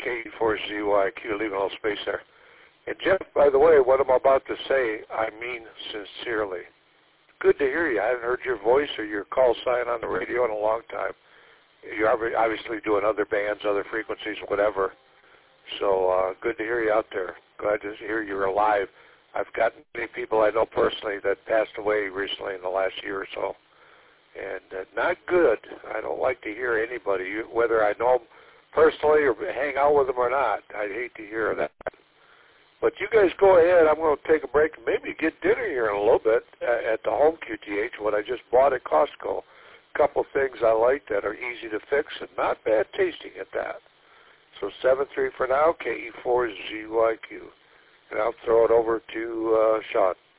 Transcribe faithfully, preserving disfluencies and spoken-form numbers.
K E four Z Y Q, leaving a little space there. And Jeff, by the way, what I'm about to say, I mean sincerely. Good to hear you. I haven't heard your voice or your call sign on the radio in a long time. You're obviously doing other bands, other frequencies, whatever. So uh, good to hear you out there. Glad to hear you're alive. I've got many people I know personally that passed away recently in the last year or so. And uh, not good. I don't like to hear anybody, whether I know them personally or hang out with them or not. I'd hate to hear that. But you guys go ahead. I'm going to take a break and maybe get dinner here in a little bit at the home Q T H, what I just bought at Costco. A couple things I like that are easy to fix and not bad tasting at that. So seven three for now, K E four Z Y Q. And I'll throw it over to uh, Sean.